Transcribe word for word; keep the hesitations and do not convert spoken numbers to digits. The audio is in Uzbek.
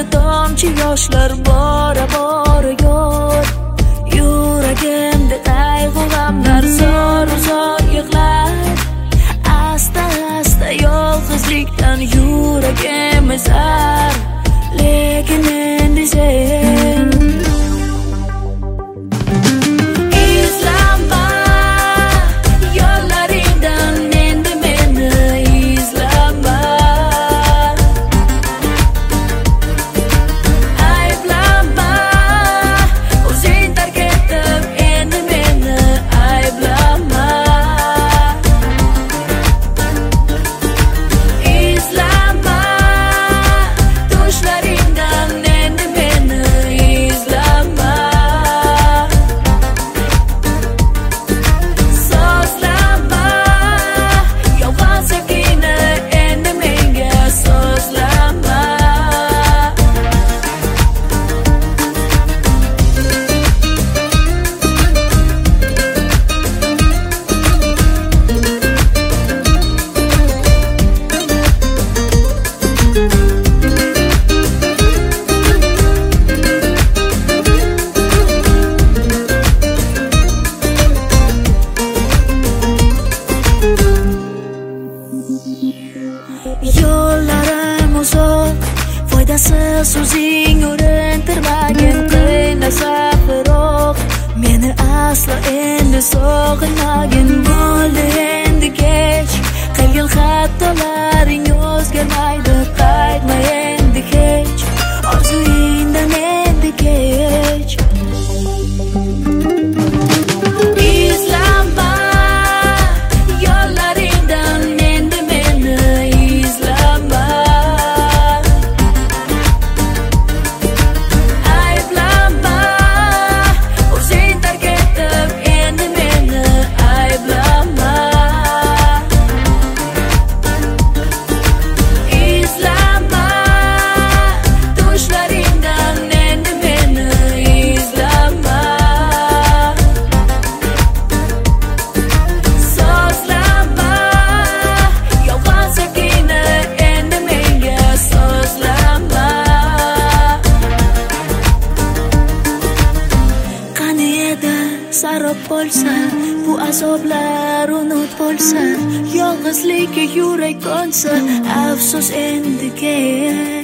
ko'zlarda tomchi yoshlar bora bora yor. Yuragimda qayg'u g'amlar zor zor yig'lar. Asta asta yolg'izlikdan yuragim ezar. Lekin endi sen yo'llarim uzoq, foydasiz o'zing urintirmagin qiynasa biroq meni aslo endi sog'inmagin. Bo'ldi endi kech, qilgan xatolaring o'zgarmaydi, qaytma endi hech, orzuingdan endi kech. Sarob bo'lsa, bu azoblar unut bo'lsa, yolg'izlikka yurak qo'nsa, afsus endi kech.